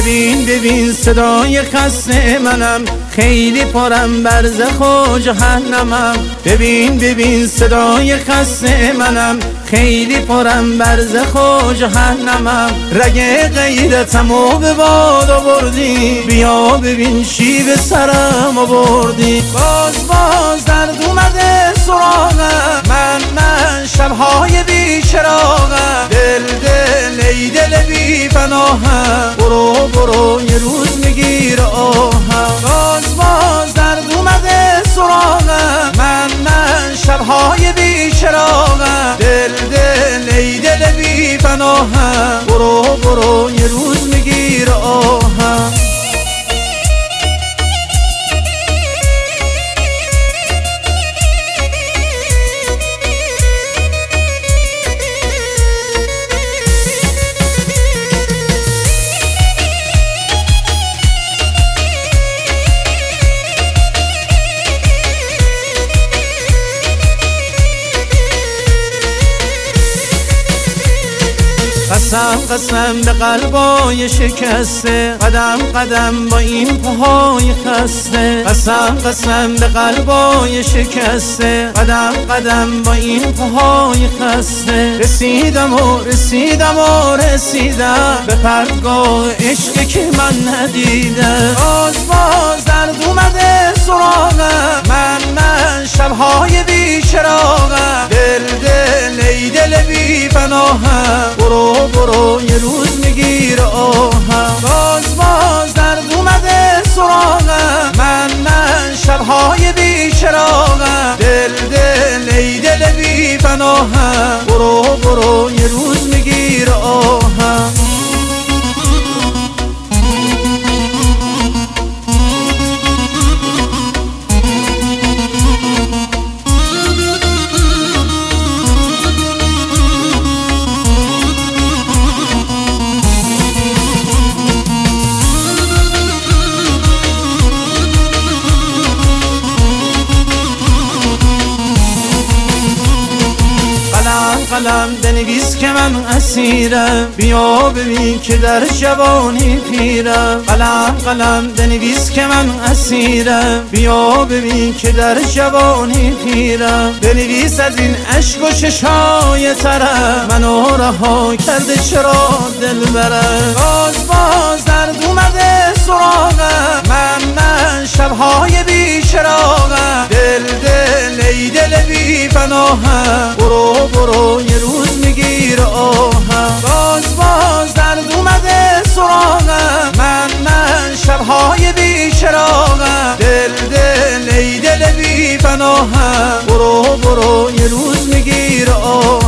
ببین صدای خسته منم، خیلی پرم برزخ و جهنمم. ببین صدای خسته منم، خیلی پرم برزخ و جهنمم. رگ غیرتمو به باد آوردی، بیا ببین چی به سرم آوردی. باز درد اومده سراغم، من شبهای بی چراغم. دل ای دل بی پناهم، برو یه روز میگیر آهم. باز درد اومده سراغم، من شبهای بی چراغم. دل ای دل بی پناهم، برو یه روز میگیر آهم. قسم به قلبای شکسته، قدم با این پاهای خسته. قسم به قلبای شکسته، قدم با این پاهای خسته. رسیدم به پرتگاه عشقی که من ندیدم. باز درد اومده سراغم، من شبهای بی چراغم. دل ای دل بی پناهم، برو یه روز میگیر آهم. باز درد اومده سراغم، من شبهای بی چراغم. دل ای دل بی پناهم، برو یه روز میگیر آهم. قلم بنویس که من اسیرم، بیا ببین که در جوانی پیرم. قلم بنویس که من اسیرم، بیا ببین که در جوانی پیرم. بنویس از این عشق و چشای ترم، منو رها کرده چرا دل برم. باز درد اومده سراغم، من شبهای بی چراغم. دل ای دل بی پناهم، برو یه روز میگیر آهم. باز درد اومده سراغم، من شبهای بی چراغم. دل ای دل بی پناهم، برو یه روز میگیر آهم.